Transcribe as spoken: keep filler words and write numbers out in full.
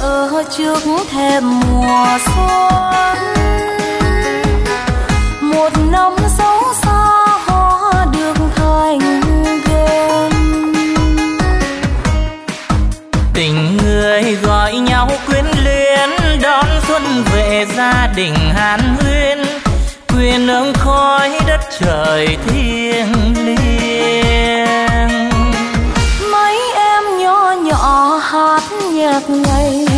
ở trước thềm mùa xuân. Một năm dấu xa hoa được thành gần. Tình người gọi nhau quyến luyến, đón xuân về gia đình hàn huyên, quyên ương khói đất trời thiêng liêng. Mấy em nhỏ nhỏ hát nhạc ngày